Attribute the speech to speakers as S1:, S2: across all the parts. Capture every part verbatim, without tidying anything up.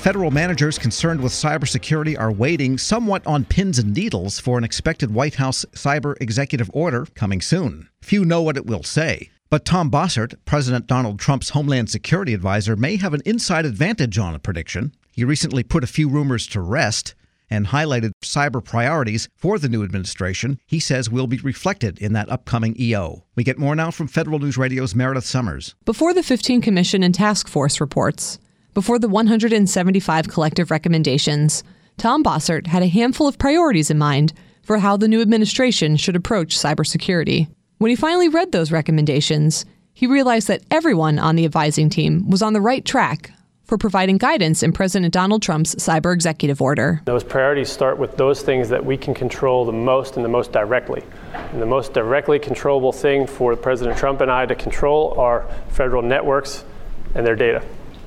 S1: Federal managers concerned with cybersecurity are waiting somewhat on pins and needles for an expected White House cyber executive order coming soon. Few know what it will say. But Tom Bossert, President Donald Trump's Homeland Security advisor, may have an inside advantage on a prediction. He recently put a few rumors to rest and highlighted cyber priorities for the new administration he says will be reflected in that upcoming E O. We get more now from Federal News Radio's Meredith Summers.
S2: Before the fifteen Commission and Task Force reports, before the one hundred seventy-five collective recommendations, Tom Bossert had a handful of priorities in mind for how the new administration should approach cybersecurity. When he finally read those recommendations, he realized that everyone on the advising team was on the right track for providing guidance in President Donald Trump's cyber executive order.
S3: Those priorities start with those things that we can control the most and the most directly. And the most directly controllable thing for President Trump and I to control are federal networks and their data.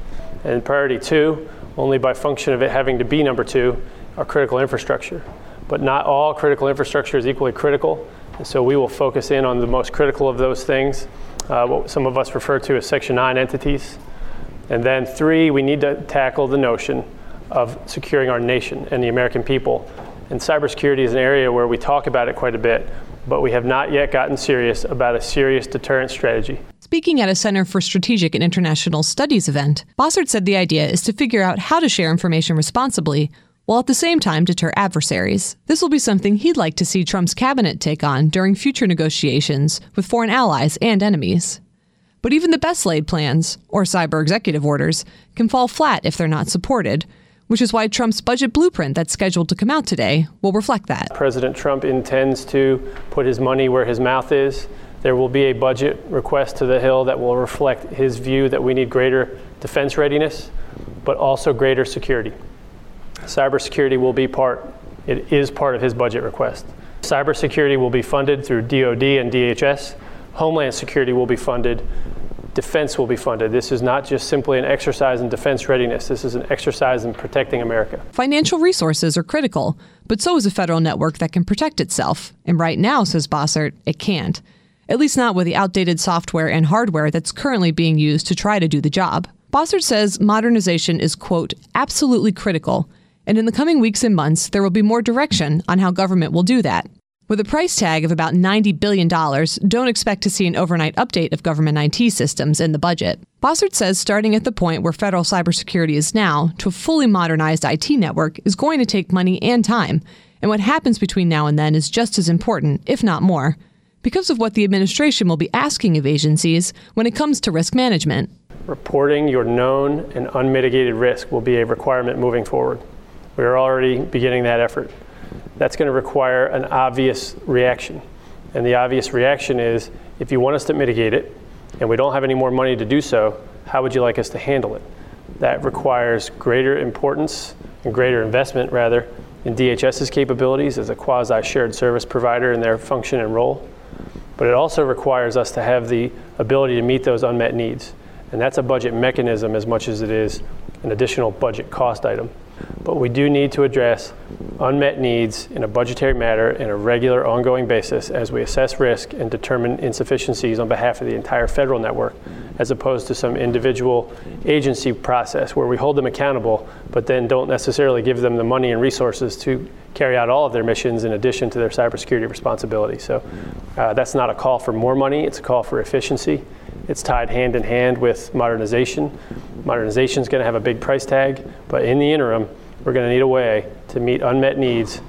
S3: And priority two, only by function of it having to be number two, are critical infrastructure. But not all critical infrastructure is equally critical. And so we will focus in on the most critical of those things, uh, what some of us refer to as Section nine entities. And then three, we need to tackle the notion of securing our nation and the American people. And cybersecurity is an area where we talk about it quite a bit, but we have not yet gotten serious about a serious deterrent strategy.
S2: Speaking at a Center for Strategic and International Studies event, Bossert said the idea is to figure out how to share information responsibly while at the same time deter adversaries. This will be something he'd like to see Trump's cabinet take on during future negotiations with foreign allies and enemies. But even the best-laid plans, or cyber executive orders, can fall flat if they're not supported, which is why Trump's budget blueprint that's scheduled to come out today will reflect that.
S3: President Trump intends to put his money where his mouth is. There will be a budget request to the Hill that will reflect his view that we need greater defense readiness, but also greater security. Cybersecurity will be part, it is part of his budget request. Cybersecurity will be funded through D O D and D H S. Homeland Security will be funded. Defense will be funded. This is not just simply an exercise in defense readiness. This is an exercise in protecting America.
S2: Financial resources are critical, but so is a federal network that can protect itself. And right now, says Bossert, it can't. At least not with the outdated software and hardware that's currently being used to try to do the job. Bossert says modernization is, quote, absolutely critical. And in the coming weeks and months, there will be more direction on how government will do that. With a price tag of about ninety billion dollars, don't expect to see an overnight update of government I T systems in the budget. Bossert says starting at the point where federal cybersecurity is now to a fully modernized I T network is going to take money and time, and what happens between now and then is just as important, if not more, because of what the administration will be asking of agencies when it comes to risk management.
S3: Reporting your known and unmitigated risk will be a requirement moving forward. We are already beginning that effort. That's going to require an obvious reaction. And the obvious reaction is, if you want us to mitigate it, and we don't have any more money to do so, how would you like us to handle it? That requires greater importance and greater investment, rather, in DHS's capabilities as a quasi-shared service provider in their function and role. But it also requires us to have the ability to meet those unmet needs. And that's a budget mechanism as much as it is an additional budget cost item. But we do need to address unmet needs in a budgetary matter in a regular, ongoing basis as we assess risk and determine insufficiencies on behalf of the entire federal network, as opposed to some individual agency process where we hold them accountable, but then don't necessarily give them the money and resources to carry out all of their missions in addition to their cybersecurity responsibility. So uh, that's not a call for more money, it's a call for efficiency. It's tied hand in hand with modernization. Modernization is going to have a big price tag, but in the interim, we're going to need a way to meet unmet needs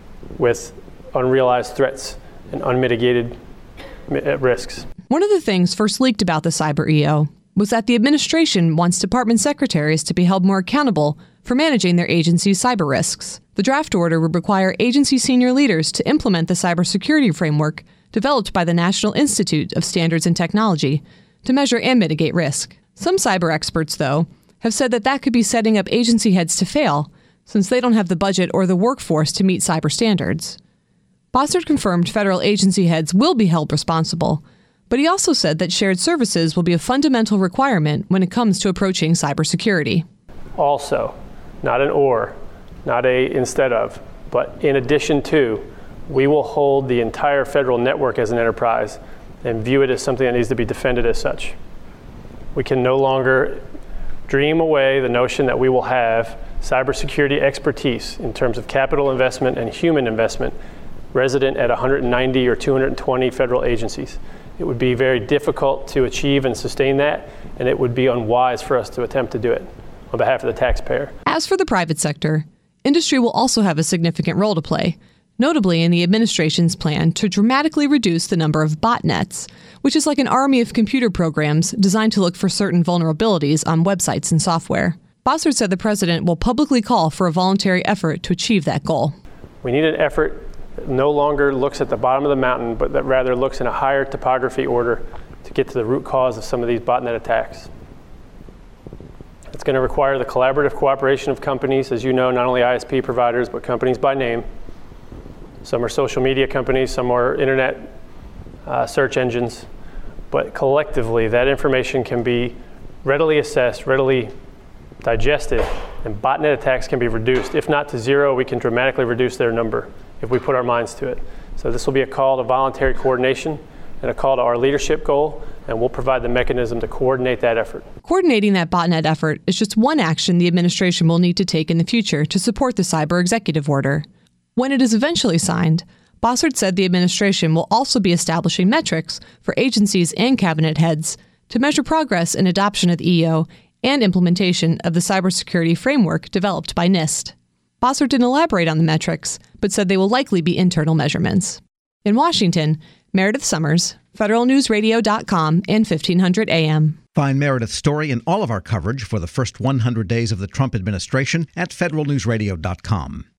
S3: with unrealized threats and unmitigated risks.
S2: One of the things first leaked about the cyber E O was that the administration wants department secretaries to be held more accountable for managing their agency's cyber risks. The draft order would require agency senior leaders to implement the cybersecurity framework developed by the National Institute of Standards and Technology to measure and mitigate risk. Some cyber experts, though, have said that that could be setting up agency heads to fail, since they don't have the budget or the workforce to meet cyber standards. Bossert confirmed federal agency heads will be held responsible, but he also said that shared services will be a fundamental requirement when it comes to approaching cybersecurity.
S3: Also, not an or, not a instead of, but in addition to, we will hold the entire federal network as an enterprise and view it as something that needs to be defended as such. We can no longer dream away the notion that we will have cybersecurity expertise in terms of capital investment and human investment resident at one hundred ninety or two hundred twenty federal agencies. It would be very difficult to achieve and sustain that, and it would be unwise for us to attempt to do it on behalf of the taxpayer.
S2: As for the private sector, industry will also have a significant role to play, notably in the administration's plan to dramatically reduce the number of botnets, which is like an army of computer programs designed to look for certain vulnerabilities on websites and software. Bossert said the president will publicly call for a voluntary effort to achieve that goal.
S3: We need an effort that no longer looks at the bottom of the mountain, but that rather looks in a higher topography order to get to the root cause of some of these botnet attacks. It's going to require the collaborative cooperation of companies, as you know, not only I S P providers, but companies by name. Some are social media companies, some are internet uh, search engines, but collectively that information can be readily assessed, readily digested, and botnet attacks can be reduced. If not to zero, we can dramatically reduce their number if we put our minds to it. So this will be a call to voluntary coordination and a call to our leadership goal, and we'll provide the mechanism to coordinate that effort.
S2: Coordinating that botnet effort is just one action the administration will need to take in the future to support the cyber executive order. When it is eventually signed, Bossert said the administration will also be establishing metrics for agencies and cabinet heads to measure progress in adoption of the E O and implementation of the cybersecurity framework developed by NIST. Bossert didn't elaborate on the metrics, but said they will likely be internal measurements. In Washington, Meredith Summers, Federal News Radio dot com and fifteen hundred A M.
S1: Find Meredith's story and all of our coverage for the first one hundred days of the Trump administration at Federal News Radio dot com.